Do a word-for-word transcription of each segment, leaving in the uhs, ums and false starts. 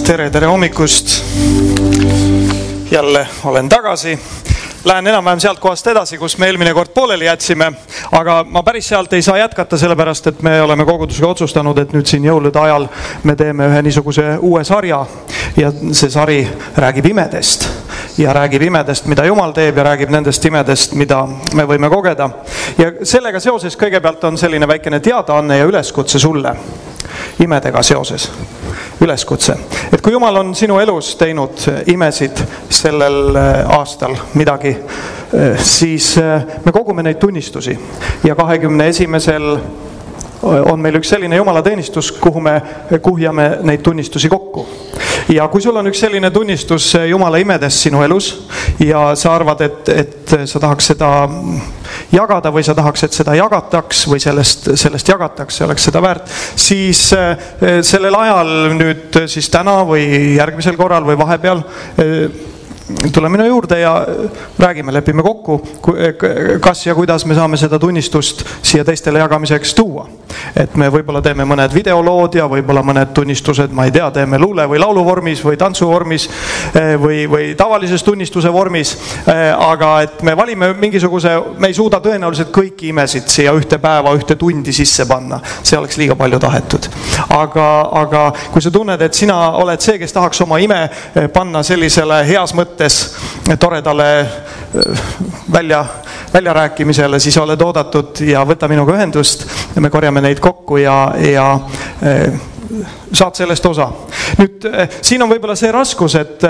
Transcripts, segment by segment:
tere, tere hommikust. Jälle olen tagasi. Lähen enam-vähem sealt kohast edasi, kus me eelmine kord pooleli jätsime, aga ma päris sealt ei saa jätkata, sellepärast et me oleme kogudusega otsustanud, et nüüd siin jõulude ajal me teeme ühe niisuguse uue sarja ja see sari räägib imedest ja räägib imedest, mida Jumal teeb ja räägib nendest imedest, mida me võime kogeda. Ja sellega seoses kõigepealt on selline väikene teadaanne ja üleskutse sulle imedega seoses. Üleskutse. Et kui Jumal on sinu elus teinud imesid sellel aastal midagi, siis me kogume neid tunnistusi ja kahekümne esimesel on meil üks selline jumalateenistus, kuhu me kuhjame neid tunnistusi kokku. Ja kui sul on üks selline tunnistus Jumala imedest sinu elus ja sa arvad, et, et sa tahaks seda jagada või sa tahaks, et seda jagataks või sellest, sellest jagataks, see oleks seda väärt, siis sellel ajal nüüd siis täna või järgmisel korral või vahepeal tule minu juurde ja räägime, lepime kokku, kas ja kuidas me saame seda tunnistust siia teistele jagamiseks tuua. Et me võib-olla teeme mõned videolood ja võib-olla mõned tunnistused, ma ei tea, teeme luule või laulu vormis või tantsu vormis või, või tavalises tunnistuse vormis, aga et me valime mingisuguse, me ei suuda tõenäoliselt kõiki imesid siia ühte päeva, ühte tundi sisse panna. See oleks liiga palju tahetud. Aga, aga kui sa tunned, et sina oled see, kes tahaks oma ime panna sellisele heas mõttes toredale välja, välja rääkimisele, siis oled oodatud ja võta minuga ühendust ja me korjame neid kokku ja, ja saad sellest osa. Nüüd, siin on võib-olla see raskus, et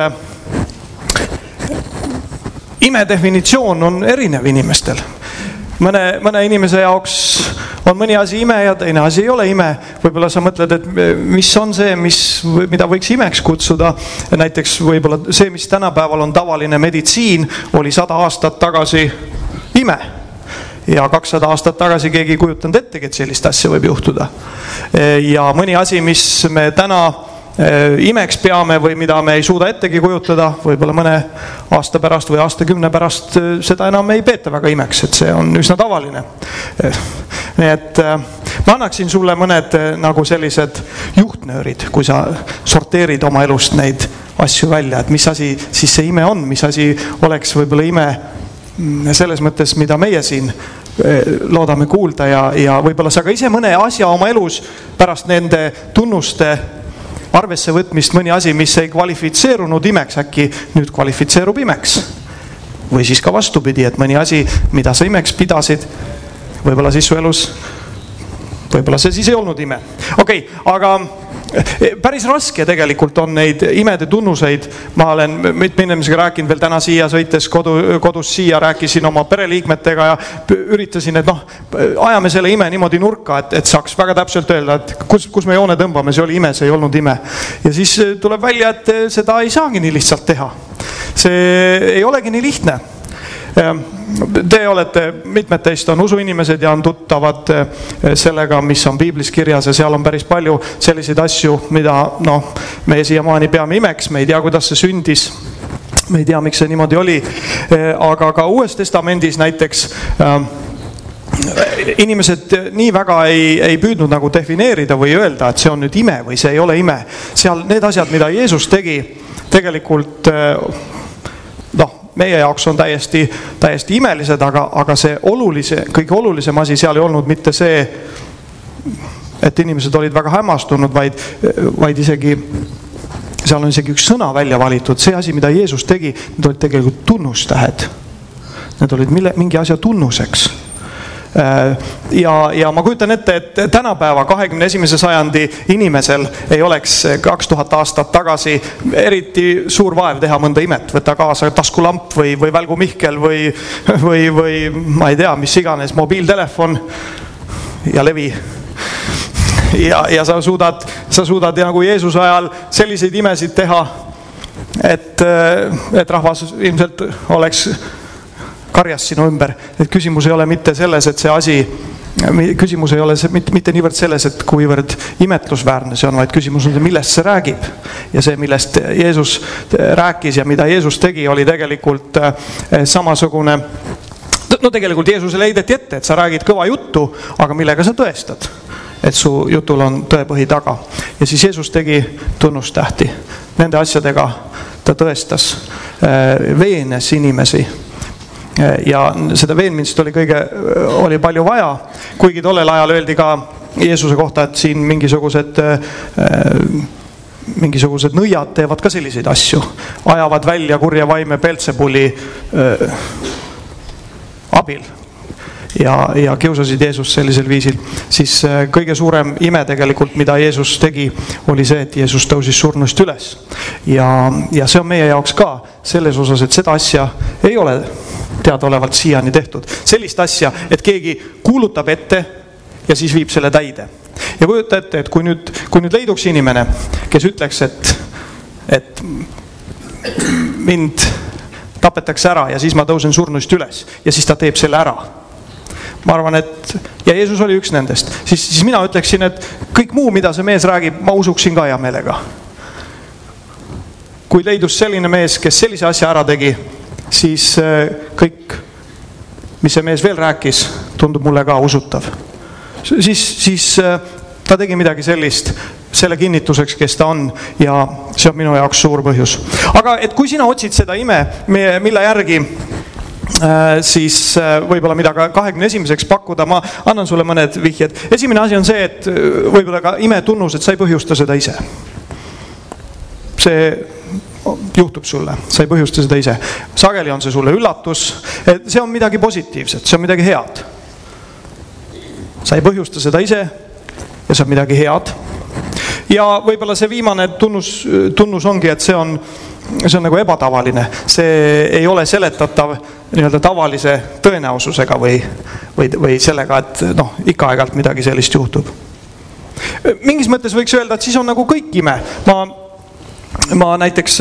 ime definitsioon on erinev inimestel. Mõne, mõne inimese jaoks on mõni asi ime ja teine asi ei ole ime. Võib-olla sa mõtled, et mis on see, mis, mida võiks imeks kutsuda. Näiteks võib-olla see, mis tänapäeval on tavaline meditsiin, oli sada aastat tagasi ime. Ja kakssada aastat tagasi keegi ei kujutanud ettegi, et sellist asja võib juhtuda. Ja mõni asi, mis me täna imeks peame või mida me ei suuda ettegi kujutada, võib-olla mõne aasta pärast või aastakümne pärast seda enam ei peeta väga imeks, et see on üsna tavaline. Nii et ma annaksin sulle mõned nagu sellised juhtnöörid, kui sa sorteerid oma elust neid asju välja, et mis asi siis see ime on, mis asi oleks võib-olla ime selles mõttes, mida meie siin loodame kuulda ja, ja võib-olla sa ka ise mõne asja oma elus pärast nende tunnuste arvesse võtmist mõni asi, mis ei kvalifitseerunud imeks, äkki nüüd kvalifitseerub imeks. Või siis ka vastupidi, et mõni asi, mida sa imeks pidasid, võib-olla siis su elus, võib-olla see siis ei olnud ime. Okei, aga päris raske tegelikult on neid imede tunnuseid. Ma olen mitme inimesega rääkinud veel täna siia sõites kodu, kodus siia, rääkisin oma pereliikmetega ja üritasin, et noh, ajame selle ime niimoodi nurka, et, et saaks väga täpselt öelda, et kus, kus me joone tõmbame, see oli ime, see ei olnud ime. Ja siis tuleb välja, et seda ei saagi nii lihtsalt teha. See ei olegi nii lihtne. Te olete, mitmed teist on usuinimesed ja on tuttavad sellega, mis on piiblis kirjas ja seal on päris palju selliseid asju, mida no, meie siiamaani peame imeks, me ei tea, kuidas see sündis, me ei tea, miks see niimoodi oli, aga ka Uues Testamendis näiteks inimesed nii väga ei, ei püüdnud nagu defineerida või öelda, et see on nüüd ime või see ei ole ime. Seal need asjad, mida Jeesus tegi, tegelikult noh, meie jaoks on täiesti, täiesti imelised, aga, aga see olulise, kõige olulisem asi seal ei olnud mitte see, et inimesed olid väga hämmastunud, vaid, vaid isegi, seal on isegi üks sõna välja valitud. See asi, mida Jeesus tegi, need olid tegelikult tunnustähed. Need olid mille, mingi asja tunnuseks. Ja, ja ma kujutan ette, et tänapäeva kahekümne esimese sajandi inimesel ei oleks kaks tuhat aastat tagasi eriti suur vaev teha mõnda imet, võtta kaasa taskulamp või, või välgumihkel või, või, või ma ei tea, mis iganes, mobiiltelefon ja levi. Ja, ja sa suudad, sa suudad nagu Jeesuse ajal selliseid imesid teha, et, et rahvas ilmselt oleks karjas sinu ümber. Et küsimus ei ole mitte selles, et see asi, küsimus ei ole see, mitte, mitte niivõrd selles, et kuivõrd imetlusväärne see on, vaid küsimus on see, millest see räägib. Ja see, millest Jeesus rääkis ja mida Jeesus tegi, oli tegelikult samasugune. No tegelikult Jeesusele heideti ette, et sa räägid kõva juttu, aga millega sa tõestad. et su jutul on tõepõhi taga. Ja siis Jeesus tegi tunnustähti. Nende asjadega ta tõestas, veenes inimesi. Ja seda veenmist oli kõige, oli palju vaja, kuigi tollel ajal öeldi ka Jeesuse kohta, et siin mingisugused mingisugused nõiad teevad ka selliseid asju. Ajavad välja kurja vaime Beltsebuli äh, abil ja, ja kiusasid Jeesus sellisel viisil. Siis äh, kõige suurem ime tegelikult, mida Jeesus tegi, oli see, et Jeesus tõusis surnust üles. Ja, ja see on meie jaoks ka selles osas, et seda asja ei ole teadaolevalt siiani tehtud. Sellist asja, et keegi kuulutab ette ja siis viib selle täide. Ja kujuta ette, et kui nüüd, kui nüüd leiduks inimene, kes ütleks, et, et mind tapetakse ära ja siis ma tõusen surnust üles ja siis ta teeb selle ära. Ma arvan, et, ja Jeesus oli üks nendest, siis, siis mina ütleksin, et kõik muu, mida see mees räägib, ma usuksin ka hea meelega. Kui leidus selline mees, kes sellise asja ära tegi, siis kõik, mis see mees veel rääkis, tundub mulle ka usutav. Siis, siis ta tegi midagi sellist selle kinnituseks, kes ta on, ja see on minu jaoks suur põhjus. Aga et kui sina otsid seda ime, mille järgi siis võib-olla mida ka kahekümne esimeseks pakkuda, ma annan sulle mõned vihjed. Esimene asi on see, et võib-olla ka ime tunnus, et sa ei põhjusta seda ise. See juhtub sulle, sa ei põhjusta seda ise. Sageli on see sulle üllatus, et see on midagi positiivset, see on midagi head. Sa ei põhjusta seda ise ja see on midagi head. Ja võib-olla see viimane tunnus, tunnus ongi, et see on, see on nagu ebatavaline. See ei ole seletatav nii-öelda tavalise tõenäosusega või, või, või sellega, et noh, ikka aegalt midagi sellist juhtub. Mingis mõttes võiks öelda, et siis on nagu kõik ime. Ma, ma näiteks...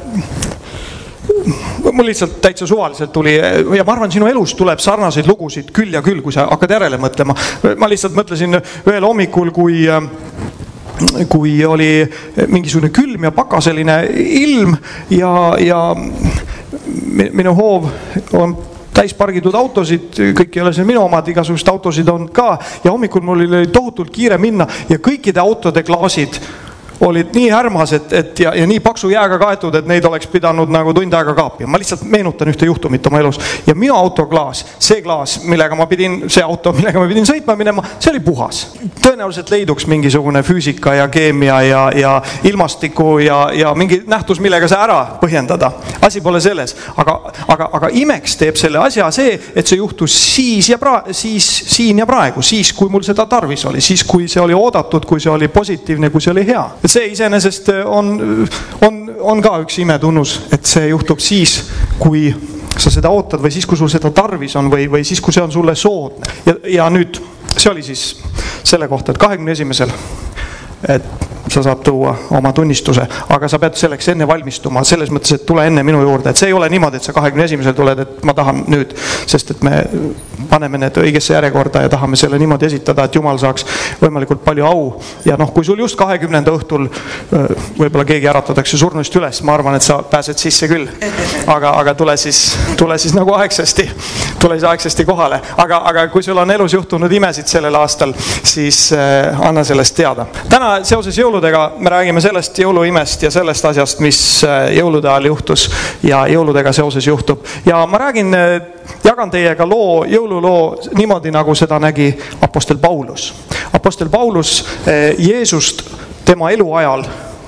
Mul lihtsalt täitsa suvaliselt tuli ja ma arvan, sinu elus tuleb sarnaseid lugusid küll ja küll, kui sa hakkad järele mõtlema. Ma lihtsalt mõtlesin ühel hommikul, kui, kui oli mingisugune külm ja pakaseline ilm ja, ja minu hoov on täis pargitud autosid, kõik ei ole see minu omad, igasugust autosid on ka ja hommikul mul oli tohutult kiire minna ja kõikide autode klaasid olid nii härmas, et, et ja, ja nii paksu jääga kaetud, et neid oleks pidanud nagu tund aega kaapi. Ma lihtsalt meenutan ühte juhtumit oma elus. Ja minu autoklaas, see klaas, millega ma pidin, see auto, millega ma pidin sõitma minema, see oli puhas. Tõenäoliselt leiduks mingisugune füüsika ja keemia ja, ja ilmastiku ja, ja mingi nähtus, millega see ära põhjendada. Asi pole selles. Aga, aga, aga imeks teeb selle asja see, et see juhtus siis ja pra, siis, siin ja praegu, siis kui mul seda tarvis oli, siis kui see oli oodatud, kui see oli positiivne, kui see oli hea. See iseenesest on, on, on ka üks imetunnus, et see juhtub siis, kui sa seda ootad või siis, kui sul seda tarvis on või, või siis, kui see on sulle soodne. Ja, ja nüüd, see oli siis selle kohta, et kahekümne esimesel et sa saad tuua oma tunnistuse, aga sa pead selleks enne valmistuma, selles mõttes, et tule enne minu juurde, et see ei ole niimoodi, et sa kahekümne esimesel tuled, et ma tahan nüüd, sest et me paneme need õigesse järjekorda ja tahame selle niimoodi esitada, et Jumal saaks võimalikult palju au. Ja noh, kui sul just kahekümnenda õhtul võib-olla keegi äratatakse surnust üles, ma arvan, et sa pääsed sisse küll. Aga, aga tule siis, tule siis nagu aegsasti, tule siis aegsasti kohale. Aga, aga kui sul on elus juhtunud imesid sellel aastal, siis anna sellest teada. Täna seoses jõuludega me räägime sellest jõuluimest ja sellest asjast, mis jõulude ajal juhtus ja jõuludega seoses juhtub. Ja ma räägin, jagan teiega loo, jõululoo niimoodi, nagu seda nägi apostel Paulus. Apostel Paulus Jeesust tema elu ajal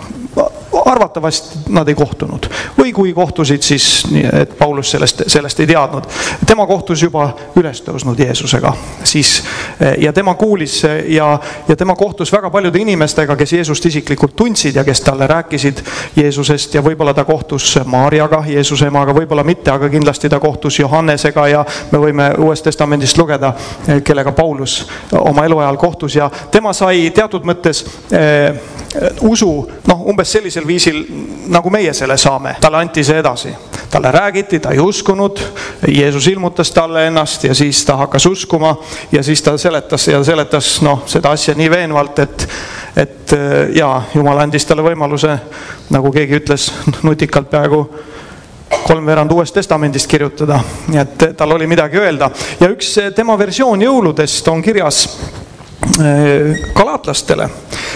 arvatavasti nad ei kohtunud. Või kui kohtusid, siis et Paulus sellest, sellest ei teadnud. Tema kohtus juba üles tõusnud Jeesusega. Siis, ja tema kuulis ja, ja tema kohtus väga paljude inimestega, kes Jeesust isiklikult tundsid ja kes talle rääkisid Jeesusest. Ja võib-olla ta kohtus Maarjaga, Jeesuse emaga, võib-olla mitte, aga kindlasti ta kohtus Johannesega ja me võime Uuest Testamendist lugeda, kellega Paulus oma eluajal kohtus. Ja tema sai teatud mõttes eh, usu, noh, umbes sellisel viisil, nagu meie selle saame. Talle anti see edasi. Talle räägiti, ta ei uskunud. Jeesus ilmutas talle ennast ja siis ta hakkas uskuma ja siis ta seletas ja seletas noh, seda asja nii veenvalt, et, et ja, Jumal andis talle võimaluse, nagu keegi ütles, nutikalt peaaegu kolmveerand Uuest Testamendist kirjutada. Nii et tal oli midagi öelda. Ja üks tema versioon jõuludest on kirjas galaatlastele.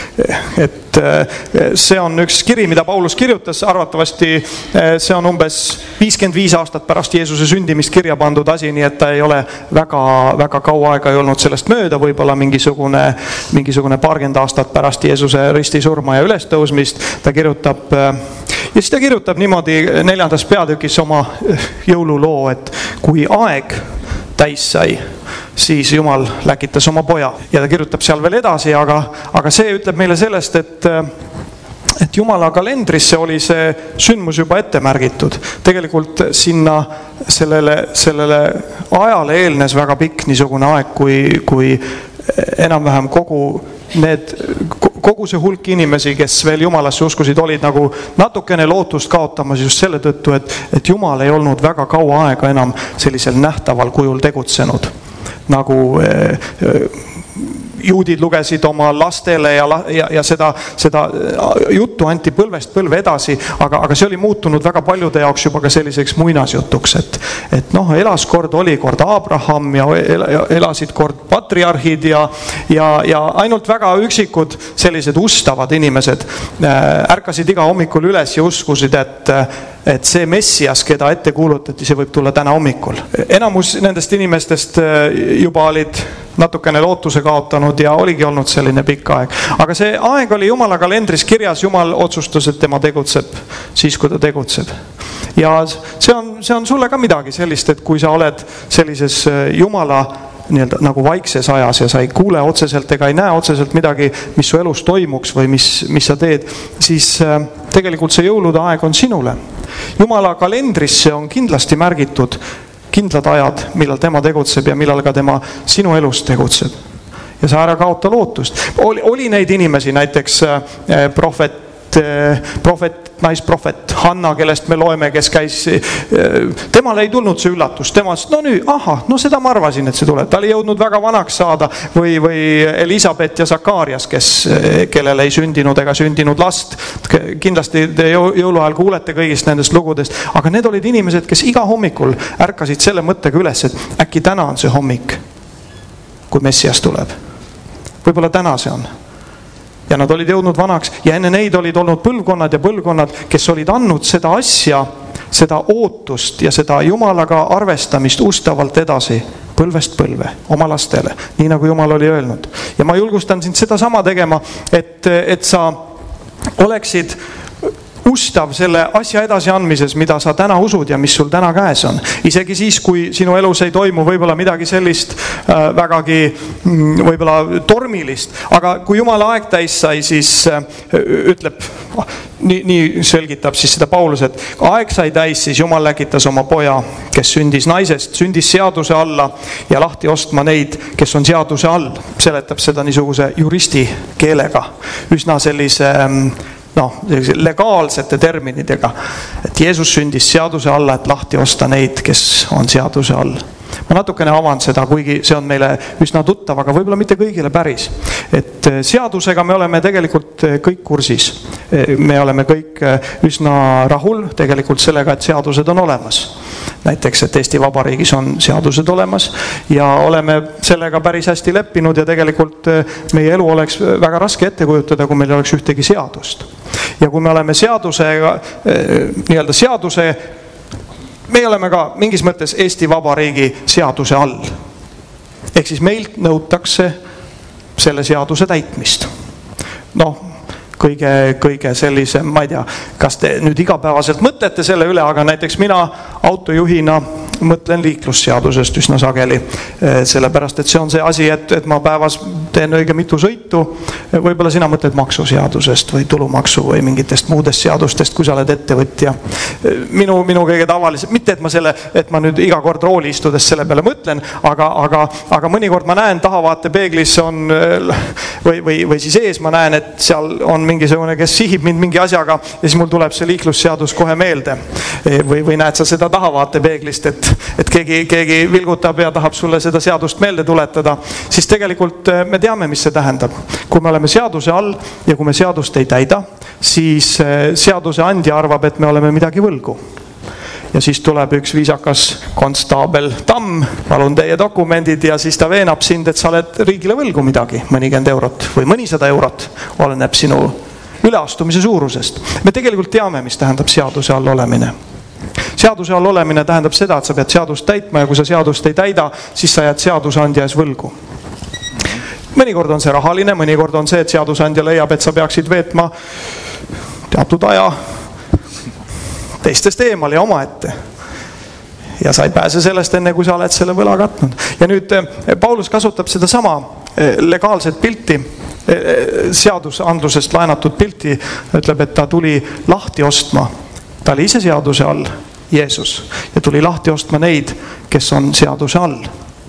Et see on üks kiri, mida Paulus kirjutas, arvatavasti see on umbes viiskümmend viis aastat pärast Jeesuse sündimist kirja pandud asi, nii et ta ei ole väga, väga kaua aega ei olnud sellest mööda, võib-olla mingisugune, mingisugune paarkümmend aastat pärast Jeesuse ristisurma ja ülestõusmist. Ta kirjutab, ja siis ta kirjutab niimoodi neljandas peatükis oma jõululoo, et kui aeg täis sai, siis Jumal läkitas oma poja. Ja ta kirjutab seal veel edasi, aga, aga see ütleb meile sellest, et, et Jumala kalendrisse oli see sündmus juba ette märgitud. Tegelikult sinna sellele, sellele ajale eelnes väga pikk niisugune aeg, kui, kui enam-vähem kogu need, kogu see hulk inimesi, kes veel Jumalasse uskusid, olid nagu natukene lootust kaotamas just selle tõttu, et, et Jumal ei olnud väga kaua aega enam sellisel nähtaval kujul tegutsenud. Nagu eh, juudid lugesid oma lastele ja, ja, ja seda, seda juttu anti põlvest põlve edasi, aga, aga see oli muutunud väga paljude jaoks juba ka selliseks muinasjutuks, et, et noh, elas kord, oli kord Abraham ja elasid kord patriarhid ja, ja, ja ainult väga üksikud sellised ustavad inimesed ärkasid iga hommikul üles ja uskusid, et et see Messias, keda ette kuulutati, see võib tulla täna hommikul. Enamus nendest inimestest juba olid natukene lootuse kaotanud ja oligi olnud selline pikk aeg. Aga see aeg oli Jumala kalendris kirjas, Jumal otsustas, et tema tegutseb siis, kui ta tegutseb. Ja see on, see on sulle ka midagi sellist, et kui sa oled sellises Jumala nii-öelda nagu vaikses ajas ja sa ei kuule otseselt ega ei näe otseselt midagi, mis su elus toimuks või mis, mis sa teed, siis tegelikult see jõulude aeg on sinule. Jumala kalendrisse on kindlasti märgitud kindlad ajad, millal tema tegutseb ja millal ka tema sinu elus tegutseb. Ja sa ära kaota lootust. Oli, oli neid inimesi, näiteks prohvet, prohvet, naisprohvet Hanna, kellest me loeme, kes käis, temale ei tulnud see üllatus, tema ütles, no nüüd, aha, no seda ma arvasin, et see tuleb. Ta oli jõudnud väga vanaks saada või, või Elisabet ja Sakarias, kes, kellele ei sündinud ega sündinud last. Kindlasti te jõuluajal kuulete kõigist nendest lugudest, aga need olid inimesed, kes iga hommikul ärkasid selle mõttega üles, et äkki täna on see hommik, kui Messias tuleb. Võib-olla täna see on. Ja nad olid jõudnud vanaks ja enne neid olid olnud põlvkonnad ja põlvkonnad, kes olid andnud seda asja, seda ootust ja seda Jumalaga arvestamist ustavalt edasi põlvest põlve oma lastele, nii nagu Jumal oli öelnud. Ja ma julgustan sind seda sama tegema, et, et sa oleksid ustav selle asja edasi andmises, mida sa täna usud ja mis sul täna käes on. Isegi siis, kui sinu elus ei toimu võib-olla midagi sellist äh, vägagi mm, võib-olla tormilist, aga kui Jumala aeg täis sai, siis äh, ütleb, nii, nii selgitab siis seda Paulus, et aeg sai täis, siis Jumal läkitas oma poja, kes sündis naisest, sündis seaduse alla ja lahti ostma neid, kes on seaduse all. Seletab seda niisuguse juristi keelega, üsna sellise ähm, noh, legaalsete terminidega, et Jeesus sündis seaduse alla, et lahti osta neid, kes on seaduse all. Ma natukene avan seda, kuigi see on meile üsna tuttav, aga võib-olla mitte kõigile päris. Et seadusega me oleme tegelikult kõik kursis. Me oleme kõik üsna rahul tegelikult sellega, et seadused on olemas. Näiteks, et Eesti Vabariigis on seadused olemas ja oleme sellega päris hästi leppinud ja tegelikult meie elu oleks väga raske ette kujutada, kui meil oleks ühtegi seadust. Ja kui me oleme seadusega, nii-öelda seaduse, me oleme ka mingis mõttes Eesti Vabariigi seaduse all. Ehk siis meilt nõutakse selle seaduse täitmist. Noh, kõige, kõige sellise, ma ei tea, kas te nüüd igapäevaselt mõtlete selle üle, aga näiteks mina autojuhina mõtlen liiklusseadusest üsna sageli, sellepärast, et see on see asi, et, et ma päevas teen õige mitu sõitu. Võib-olla sina mõtled maksuseadusest või tulumaksu või mingitest muudest seadustest, kui sa oled ettevõtja. Minu, minu kõige tavaliselt, mitte et ma selle, et ma nüüd iga kord rooli istudes selle peale mõtlen, aga, aga, aga mõnikord ma näen tahavaate peeglis on, või, või, või siis ees ma näen, et seal on mingisugune, kes sihib mind mingi asjaga ja siis mul tuleb see liiklusseadus kohe meelde. Või, või näed sa seda tahavaate peeglist, et et keegi, keegi vilgutab ja tahab sulle seda seadust meelde tuletada, siis tegelikult me teame, mis see tähendab. Kui me oleme seaduse all ja kui me seadust ei täida, siis seaduse andja arvab, et me oleme midagi võlgu. ja siis tuleb üks viisakas konstaabel Tamm, palun teie dokumendid ja siis ta veenab sind, et sa oled riigile võlgu midagi, mõnikümmend eurot või mõnisada eurot, oleneb sinu üleastumise suurusest. Me tegelikult teame, mis tähendab seaduse all olemine. Seaduse all olemine tähendab seda, et sa pead seadust täitma ja kui sa seadust ei täida, siis sa jääd seadusandja ees võlgu. Mõnikord on see rahaline, mõnikord on see, et seadusandja leiab, et sa peaksid veetma teatud aja teistest eemal ja oma ette. Ja sa ei pääse sellest enne, kui sa oled selle võla katnud. Ja nüüd Paulus kasutab seda sama legaalset pilti, seadusandlusest laenatud pilti, ütleb, et ta tuli lahti ostma. Ta oli ise seaduse all, Jeesus, ja tuli lahti ostma neid, kes on seaduse all.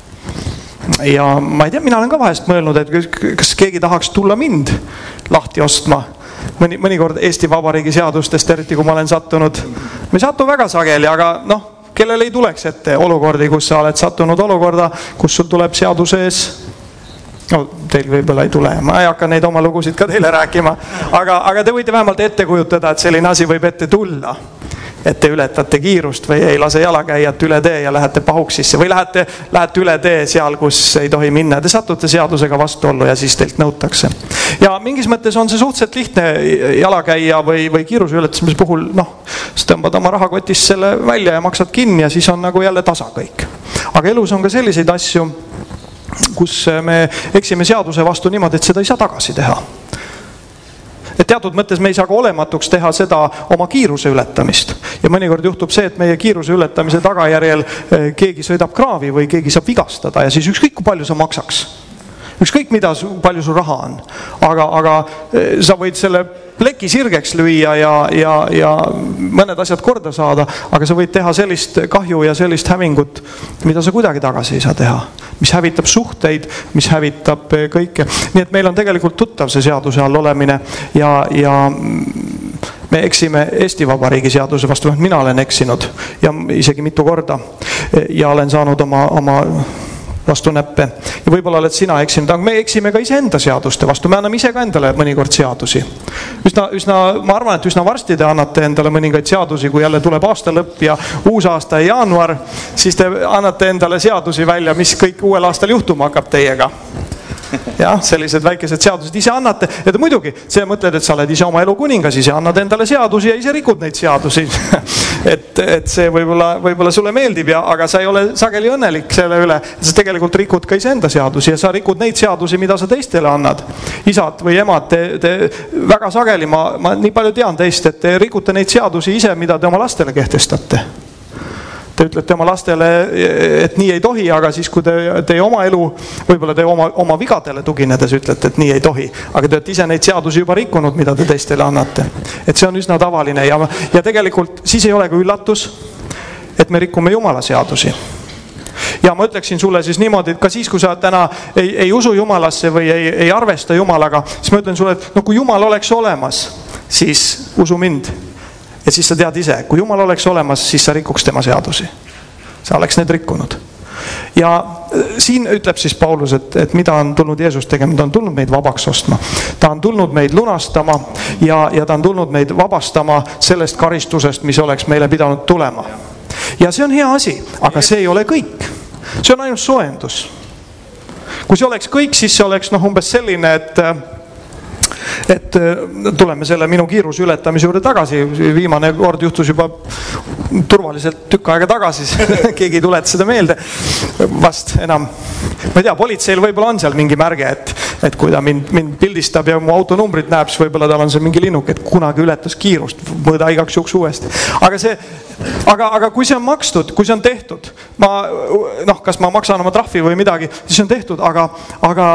Ja ma ei tea, mina olen ka vahest mõelnud, et kas keegi tahaks tulla mind lahti ostma. Mõni, mõnikord Eesti Vabariigi seadustest, eriti kui ma olen sattunud, me ei satu väga sageli, aga noh, kellel ei tuleks ette olukordi, kus sa oled sattunud olukorda, kus sul tuleb seaduse ees, no teil võib-olla ei tule, ma ei hakka neid oma lugusid ka teile rääkima, aga, aga te võite vähemalt ette kujutada, et selline asi võib ette tulla. Et te ületate kiirust või ei lase jalakäijat üle tee ja lähete pahuksisse või lähete, lähete üle tee seal, kus ei tohi minna. Te satute seadusega vastuollu ja siis teilt nõutakse. Ja mingis mõttes on see suhteliselt lihtne jalakäija või, või kiiruse ületamise puhul, noh, sa tõmbad oma rahakotist selle välja ja maksad kinni ja siis on nagu jälle tasa kõik. Aga elus on ka selliseid asju, kus me eksime seaduse vastu niimoodi, et seda ei saa tagasi teha. Et teatud mõttes me ei saa ka olematuks teha seda oma kiiruse ületamist. Ja mõnikord juhtub see, et meie kiiruse ületamise tagajärjel keegi sõidab kraavi või keegi saab vigastada ja siis ükskõik kui palju sa maksaks. Ükskõik mida, palju sul raha on. Aga, aga sa võid selle pleki sirgeks lüüa ja, ja, ja mõned asjad korda saada, aga sa võid teha sellist kahju ja sellist hävingut, mida sa kuidagi tagasi ei saa teha. Mis hävitab suhteid, mis hävitab kõike. Nii et meil on tegelikult tuttav see seaduse all olemine ja, ja me eksime Eesti Vabariigi seaduse vastu, mina olen eksinud ja isegi mitu korda ja olen saanud oma, oma vastu näppe. Ja võib-olla oled sina eksinud, aga me eksime ka iseenda seaduste vastu. Me anname ise ka endale mõnikord seadusi. Üsna, üsna, ma arvan, et üsna varsti te annate endale mõningaid seadusi, kui jälle tuleb aasta lõpp ja uus aasta ja jaanuar, siis te annate endale seadusi välja, mis kõik uuel aastal juhtuma hakkab teiega. Jah, sellised väikesed seadused ise annate. Ja te muidugi, see mõtled, et sa oled ise oma elu kuningas, ise annad endale seadusi ja ise rikud neid seadusi. et, et see võib-olla, võib-olla sulle meeldib, ja, aga sa ei ole sageli õnnelik selle üle. Sa tegelikult rikud ka iseenda seadusi ja sa rikud neid seadusi, mida sa teistele annad. Isad või emad, te, te väga sageli, ma, ma nii palju tean teist, et te rikute neid seadusi ise, mida te oma lastele kehtestate. Te ütlete oma lastele, et nii ei tohi, aga siis kui te, te oma elu, võib-olla te oma, oma vigadele tuginedes ütlete, et nii ei tohi, aga te olete ise neid seadusi juba rikkunud, mida te teistele annate. Et see on üsna tavaline ja, ja tegelikult siis ei ole ka üllatus, et me rikume Jumala seadusi. Ja ma ütleksin sulle siis niimoodi, et ka siis, kui sa täna ei, ei usu Jumalasse või ei, ei arvesta Jumalaga, siis ma ütlen sulle, et no kui Jumal oleks olemas, siis usu mind. Ja siis sa tead ise, kui Jumal oleks olemas, siis sa rikuks tema seadusi. Sa oleks need rikkunud. Ja siin ütleb siis Paulus, et, et mida on tulnud Jeesus tegema, ta on tulnud meid vabaks ostma. Ta on tulnud meid lunastama ja, ja ta on tulnud meid vabastama sellest karistusest, mis oleks meile pidanud tulema. Ja see on hea asi, aga see ei ole kõik. See on ainult soojendus. Kui see oleks kõik, siis see oleks noh, umbes selline, et et tuleme selle minu kiiruse ületamise juurde tagasi. Viimane kord juhtus juba turvaliselt tükk aega tagasi. Keegi tuleb seda meelde. Vast enam. Ma ei tea, politseil võib-olla on seal mingi märge, et, et kui ta mind, mind pildistab ja mu autonumbrit näeb, siis võib-olla tal on see mingi linnuk, et kunagi ületas kiirust, mõõda igaks juhuks uuesti. Aga, see, aga, aga kui see on makstud, kui see on tehtud, ma, noh, kas ma maksan oma trahvi või midagi, siis on tehtud, aga, aga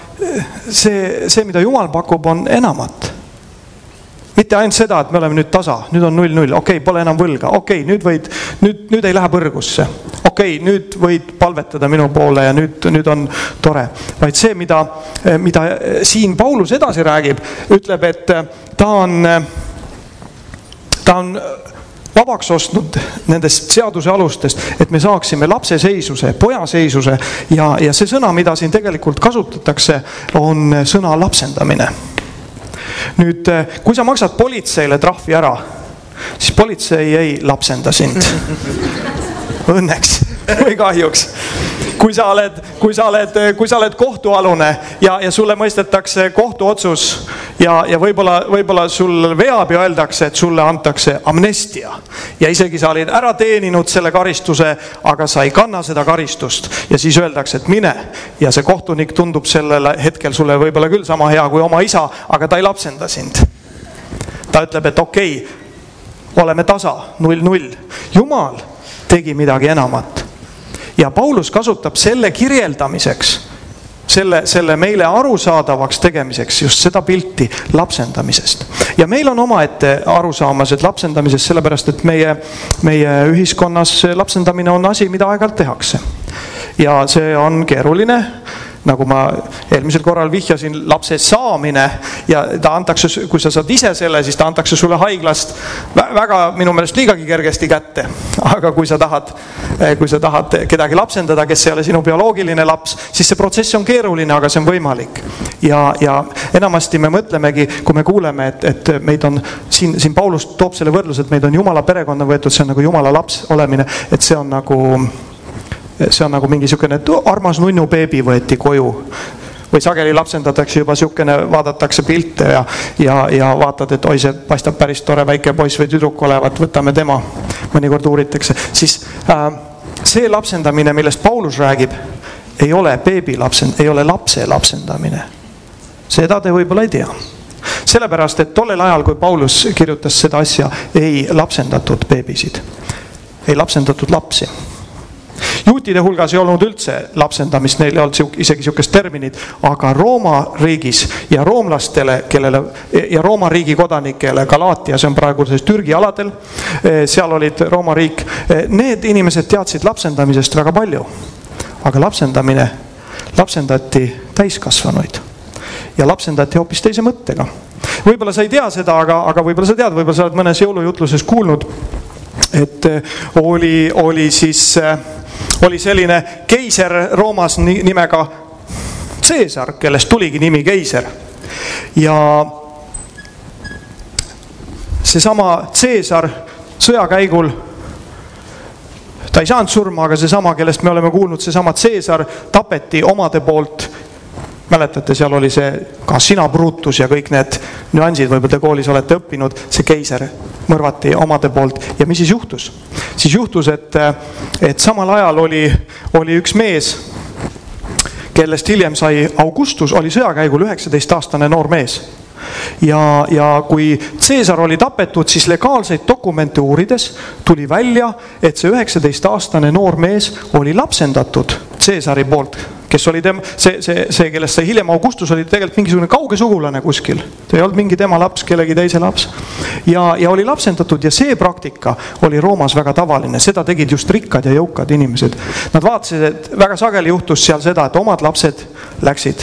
see, see, mida Jumal pakub, on enamat. Mitte ainult seda, et me oleme nüüd tasa, nüüd on null null, okei, okay, pole enam võlga, okei, okay, nüüd, võid, nüüd, nüüd ei lähe põrgusse, okei, okay, nüüd võid palvetada minu poole ja nüüd, nüüd on tore. Vaid see, mida, mida siin Paulus edasi räägib, ütleb, et ta on, ta on vabaks ostnud nendest seaduse alustest, et me saaksime lapse seisuse, poja seisuse ja, ja see sõna, mida siin tegelikult kasutatakse, on sõna lapsendamine. Nüüd, kui sa maksad politseile trahvi ära, siis politsei ei lapsenda sind. Õnneks või kahjuks. Kui sa oled, kui sa oled, kui sa oled kohtualune ja, ja sulle mõistetakse kohtuotsus ja, ja võib-olla, võib-olla sul veab ja öeldakse, et sulle antakse amnestia. Ja isegi sa olid ära teeninud selle karistuse, aga sa ei kanna seda karistust. Ja siis öeldakse, et mine. Ja see kohtunik tundub sellel hetkel sulle võib-olla küll sama hea kui oma isa, aga ta ei lapsenda sind. Ta ütleb, et okei, oleme tasa, null, null. Jumal tegi midagi enamat. Ja Paulus kasutab selle kirjeldamiseks, selle, selle meile arusaadavaks tegemiseks just seda pilti lapsendamisest. Ja meil on omaette arusaamased lapsendamisest, sellepärast et meie, meie ühiskonnas lapsendamine on asi, mida aeg-ajalt tehakse. Ja see on keeruline. Nagu ma eelmisel korral vihjasin, lapse saamine ja ta antakse, kui sa saad ise selle, siis ta antakse sulle haiglast väga minu meelest liigagi kergesti kätte. Aga kui sa tahad, kui sa tahad kedagi lapsendada, kes ei ole sinu bioloogiline laps, siis see protsess on keeruline, aga see on võimalik. Ja, ja enamasti me mõtlemegi, kui me kuuleme, et, et meid on, siin, siin Paulus toob selle võrdlus, et meid on Jumala perekonna võetud, see on nagu Jumala laps olemine, et see on nagu... See on nagu mingi siukene, et armas nunnu beebi võeti koju. Või sageli lapsendatakse juba siukene, vaadatakse pilte ja, ja, ja vaatad, et oi, see paistab päris tore väike poiss või tüdruk olevat, võtame tema. Mõnikord uuritakse. Siis äh, see lapsendamine, millest Paulus räägib, ei ole beebi lapsend, ei ole lapse lapsendamine. Seda te võib-olla ei tea. Sellepärast, et tollel ajal, kui Paulus kirjutas seda asja, ei lapsendatud beebisid. Ei lapsendatud lapsi. Juutide hulgas ei olnud üldse lapsendamist, neil ei olnud isegi siukest terminit, aga Rooma riigis ja roomlastele, kellele, ja Rooma riigi kodanikele, Galaatia, see on praegu Türgi aladel, seal olid Rooma riik, need inimesed teadsid lapsendamisest väga palju. Aga lapsendamine, lapsendati täiskasvanuid ja lapsendati hoopis teise mõttega. Võib-olla sa ei tea seda, aga, aga võib-olla sa tead, võib-olla sa oled mõnes jõulujutluses kuulnud, et oli, oli siis... oli selline keiser Roomas nimega Caesar, kellest tuligi nimi keiser. Ja seesama Caesar sõjakäigul, ta ei saanud surma, aga seesama, kellest me oleme kuulnud, seesama Caesar tapeti omade poolt. Mäletate, seal oli see ka sina Brutus ja kõik need nüansid, võib-olla te koolis olete õppinud, see keiser mõrvati omade poolt. Ja mis siis juhtus? Siis juhtus, et, et samal ajal oli, oli üks mees, kellest hiljem sai Augustus, oli sõjakäigul üheksateist aastane noor mees. Ja, ja kui Caesar oli tapetud, siis legaalseid dokumente uurides tuli välja, et see üheksateist aastane noor mees oli lapsendatud Caesari poolt, kes oli tema, see, see, see, kellest sai hiljem Augustus, oli tegelikult mingisugune kauge sugulane kuskil. Ta ei olnud mingi tema laps, kellegi teise laps. Ja, ja oli lapsendatud ja see praktika oli Roomas väga tavaline. Seda tegid just rikkad ja jõukad inimesed. Nad vaatasid, et väga sageli juhtus seal seda, et omad lapsed läksid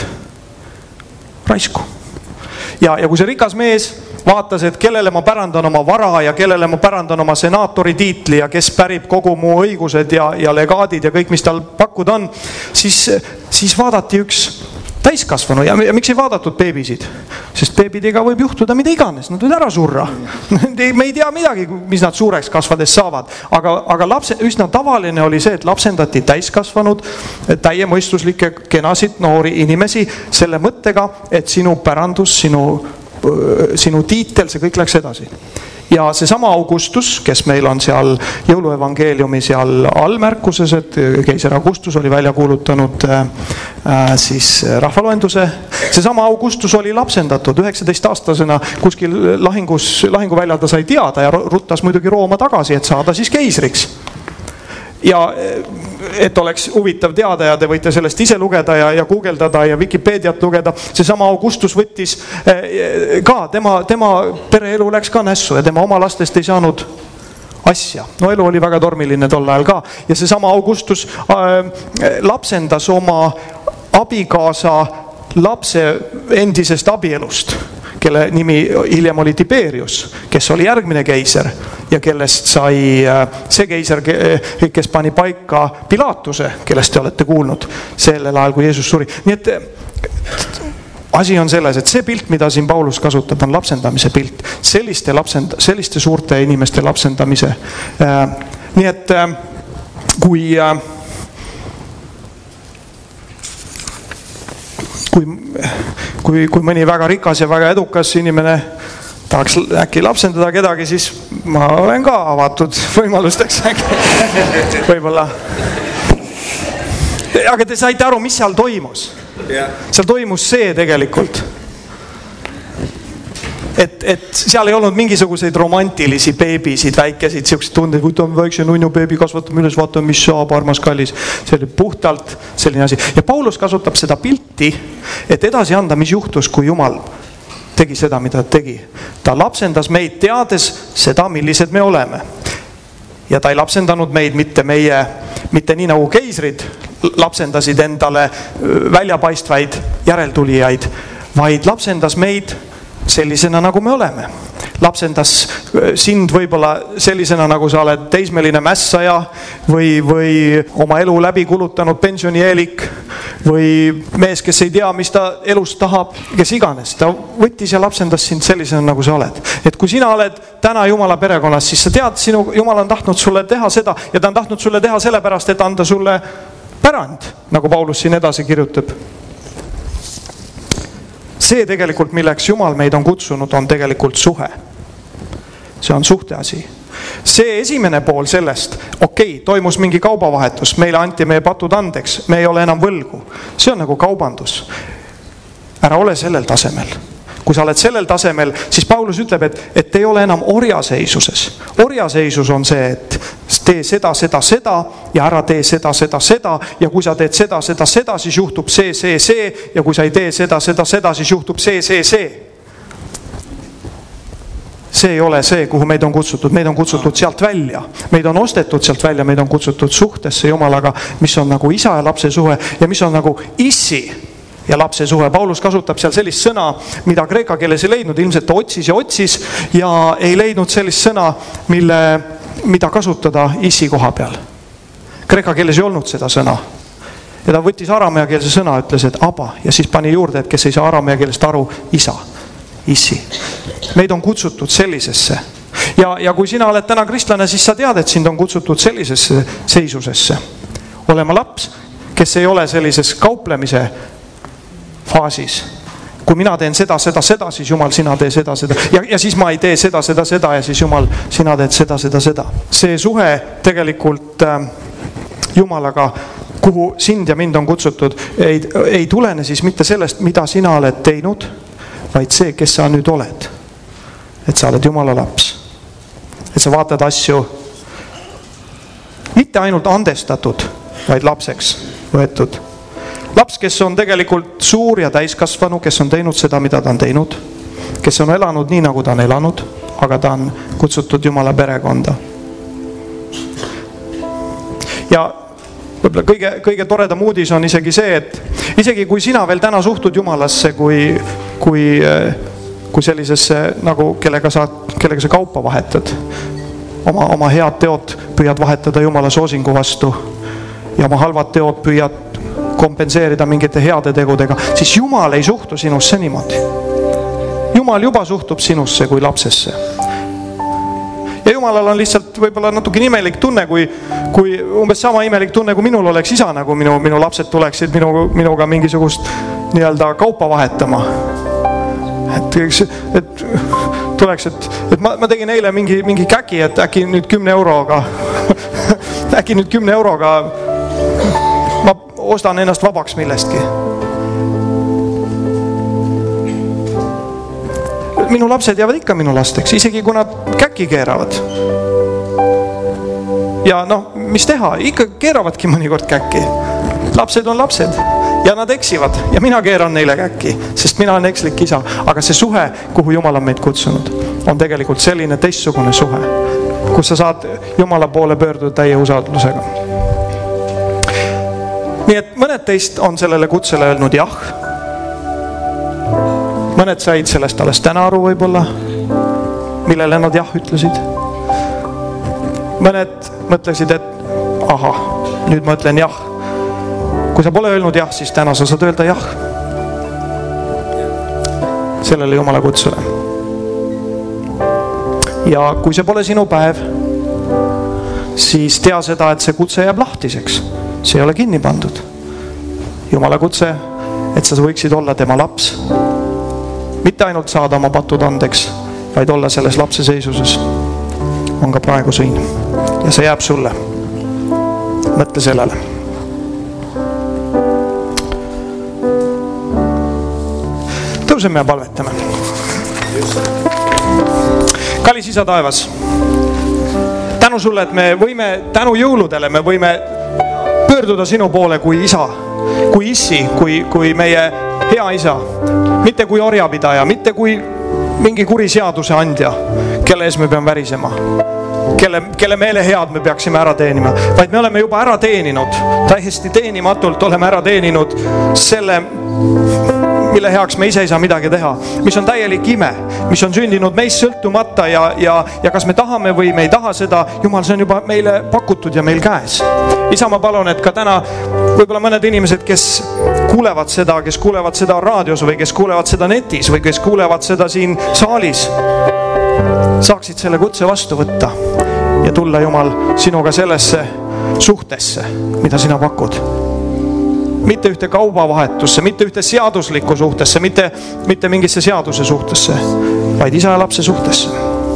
raisku. Ja, ja kui see rikas mees vaatas, et kellele ma pärandan oma vara ja kellele ma pärandan oma senaatori tiitli ja kes pärib kogu mu õigused ja, ja legaadid ja kõik, mis tal pakkuda on, siis, siis vaadati üks täiskasvanu ja, ja miks ei vaadatud beebisid? Sest beebidega võib juhtuda mida iganes, nad võid ära surra. Me ei tea midagi, mis nad suureks kasvades saavad. Aga, aga lapse, üsna tavaline oli see, et lapsendati täiskasvanud, täiemõistuslikke kenasid noori inimesi selle mõttega, et sinu pärandus, sinu sinu tiitel, see kõik läks edasi. Ja see sama Augustus, kes meil on seal jõuluevangeeliumi seal allmärkuses, et keiser Augustus oli välja kuulutanud äh, siis rahvaloenduse. See sama Augustus oli lapsendatud üheksateist aastasena kuskil lahingus, lahinguväljal ta sai teada ja ruttas muidugi Rooma tagasi, et saada siis keisriks. Ja et oleks huvitav teada ja te võite sellest ise lugeda ja, ja guugeldada ja Wikipediat lugeda. See sama Augustus võttis ka, tema, tema pereelu läks ka nässu ja tema oma lastest ei saanud asja. No elu oli väga tormiline tol ajal ka. Ja see sama Augustus äh, lapsendas oma abikaasa lapse endisest abielust, kelle nimi hiljem oli Tiberius, kes oli järgmine keiser ja kellest sai see keiser, kes pani paika Pilatuse, kellest te olete kuulnud sellel ajal, kui Jeesus suri. Nii et asi on selles, et see pilt, mida siin Paulus kasutab, on lapsendamise pilt. Selliste, lapsend, selliste suurte inimeste lapsendamise. Nii et kui, kui, kui, kui mõni väga rikas ja väga edukas inimene tahaks äkki lapsendada kedagi, siis ma olen ka avatud võimalusteks äkki. Võib-olla. Aga te saite aru, mis seal toimus? Yeah. Seal toimus see tegelikult, et, et seal ei olnud mingisuguseid romantilisi beebisid, väikesid, siukseid tundeid, kui ta on väikse nunnu beebi, kasvatame üles, vaatame, mis saab, armas kallis. See oli puhtalt selline asi. Ja Paulus kasutab seda pilti, et edasi anda, mis juhtus, kui Jumal tegi seda, mida ta tegi. Ta lapsendas meid teades seda, millised me oleme. Ja ta ei lapsendanud meid mitte meie, mitte nii nagu keisrid lapsendasid endale väljapaistvaid järeltulijaid, vaid lapsendas meid sellisena, nagu me oleme. Lapsendas sind võib-olla sellisena, nagu sa oled teismeline mässaja või, või oma elu läbi kulutanud pensionieelik või mees, kes ei tea, mis ta elust tahab, kes iganes. Ta võttis ja lapsendas sind sellisena, nagu sa oled. Et kui sina oled täna Jumala perekonnas, siis sa tead, sinu Jumal on tahtnud sulle teha seda ja ta on tahtnud sulle teha sellepärast, et anda sulle pärand, nagu Paulus siin edasi kirjutab. See tegelikult, milleks Jumal meid on kutsunud, on tegelikult suhe. See on suhteasi. See esimene pool sellest, okei, toimus mingi kaubavahetus, meile anti meie patud andeks, me ei ole enam võlgu. See on nagu kaubandus. Ära ole sellel tasemel. Kui sa oled sellel tasemel, siis Paulus ütleb, et, et ei ole enam orjaseisuses. Orjaseisus on see, et tee seda, seda, seda ja ära tee seda, seda, seda ja kui sa teed seda, seda, seda, siis juhtub see, see, see ja kui sa ei tee seda, seda, seda, siis juhtub see, see, see. See ei ole see, kuhu meid on kutsutud. Meid on kutsutud sealt välja. Meid on ostetud sealt välja, meid on kutsutud suhtesse Jumalaga, mis on nagu isa ja lapse suhe ja mis on nagu issi ja lapse suhe. Paulus kasutab seal sellist sõna, mida kreeka keeles ei leidnud. Ilmselt ta otsis ja otsis ja ei leidnud sellist sõna, mille, mida kasutada issi koha peal. Kreeka keeles ei olnud seda sõna. Ja ta võttis aramea keelse sõna, ütles, et aba. Ja siis pani juurde, et kes ei saa aramea keelest aru, isa, issi. Meid on kutsutud sellisesse. Ja, ja kui sina oled täna kristlane, siis sa tead, et sind on kutsutud sellisesse seisusesse. Olema laps, kes ei ole sellises kauplemise faasis. Kui mina teen seda, seda, seda, siis Jumal, sina tee seda, seda. Ja, ja siis ma ei tee seda, seda, seda ja siis Jumal, sina teed seda, seda, seda. See suhe tegelikult äh, Jumalaga, kuhu sind ja mind on kutsutud, ei, ei tulene siis mitte sellest, mida sina oled teinud, vaid see, kes sa nüüd oled. Et sa oled Jumala laps. Et sa vaatad asju mitte ainult andestatud, vaid lapseks võetud. Laps, kes on tegelikult suur ja täiskasvanu, kes on teinud seda, mida ta on teinud, kes on elanud nii, nagu ta on elanud, aga ta on kutsutud Jumala perekonda. Ja võib-olla kõige, kõige toredam uudis on isegi see, et isegi kui sina veel täna suhtud Jumalasse kui, kui, kui sellisesse, nagu kellega sa, kellega sa kaupa vahetad, oma, oma head teod püüad vahetada Jumala soosingu vastu ja oma halvad teod püüad kompenseerida mingite heade tegudega, siis Jumal ei suhtu sinusse niimoodi. Jumal juba suhtub sinusse kui lapsesse. Ja Jumalal on lihtsalt võib-olla natuke imelik tunne, kui, kui umbes sama imelik tunne, kui minul oleks isa, nagu minu, minu lapsed tuleksid minu, minuga mingisugust nii-öelda kaupa vahetama. Et, et tuleks, et, et ma, ma tegin eile mingi, mingi käki, et äkki nüüd kümne euroga äkki nüüd kümne euroga ma ostan ennast vabaks millestki. Minu lapsed jäävad ikka minu lasteks, isegi kui nad käki keeravad. Ja noh, mis teha? Ikka keeravadki mõnikord käki. Lapsed on lapsed ja nad eksivad ja mina keeran neile käki, sest mina olen ekslik isa. Aga see suhe, kuhu Jumal on meid kutsunud, on tegelikult selline teistsugune suhe, kus sa saad Jumala poole pöörduda täie usaldusega. Nii et mõned teist on sellele kutsele öelnud jah. Mõned said sellest alles täna aru võib-olla, millele nad jah ütlesid. Mõned mõtlesid, et aha, nüüd ma ütlen jah. Kui sa pole öelnud jah, siis täna sa saad öelda jah. sellele Jumala kutsele. Ja kui see pole sinu päev, siis tea seda, et see kutse jääb lahtiseks. See ei ole kinni pandud. Jumala kutse, et sa võiksid olla tema laps. Mitte ainult saada oma patud andeks, vaid olla selles lapse seisuses. On ka praegu siin. Ja see jääb sulle. Mõtle sellele. Tõuseme ja palvetame. Kallis isa taevas, tänu sulle, et me võime tänu jõuludele, me võime pöörduda sinu poole kui isa, kui issi, kui, kui meie hea isa, mitte kui orjapidaja, mitte kui mingi kuri seaduse andja, kelle ees me peame värisema, kelle, kelle meele head me peaksime ära teenima, vaid me oleme juba ära teeninud, täiesti teenimatult oleme ära teeninud selle, mille heaks me ise ei saa midagi teha, mis on täielik ime, mis on sündinud meist sõltumata ja, ja, ja kas me tahame või me ei taha seda, Jumal, see on juba meile pakutud ja meil käes. Isa, ma palun, et ka täna võib-olla mõned inimesed, kes kuulevad seda, kes kuulevad seda raadios või kes kuulevad seda netis või kes kuulevad seda siin saalis, saaksid selle kutse vastu võtta ja tulla, Jumal, sinuga sellesse suhtesse, mida sina pakud. Mitte ühte kaubavahetusse, mitte ühte seaduslikku suhtesse, mitte, mitte mingisse seaduse suhtesse, vaid isa ja lapse suhtesse.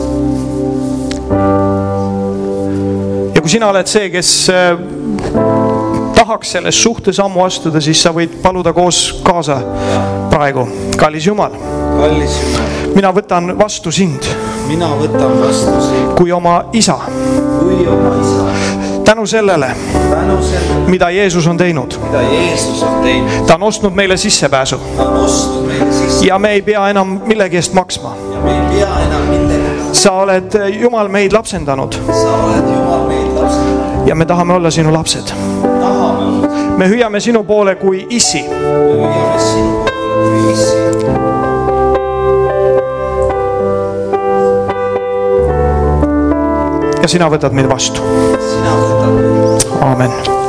Ja kui sina oled see, kes tahaks selles suhtes ammu astuda, siis sa võid paluda koos kaasa praegu. Kallis Jumal, Kallis Jumal, mina võtan vastu sind. Mina võtan vastu sind kui oma isa. Kui oma isa. Tänu sellele, Tänu sellele, mida Jeesus on teinud. Mida Jeesus on teinud. Ta on ostnud meile sissepääsu. Ta on ostnud meile sissepääsu. Ja me ei pea enam millegi eest maksma. Ja me ei pea enam millegi eest. Sa oled Jumal meid lapsendanud. Sa oled Jumal meid lapsendanud. Ja me tahame olla sinu lapsed. Tahame olla. Me hüüame sinu poole kui issi. Me hüüame sinu poole kui issi. Ja sina võtad meid vastu. Sina võtad meid vastu. Aamen.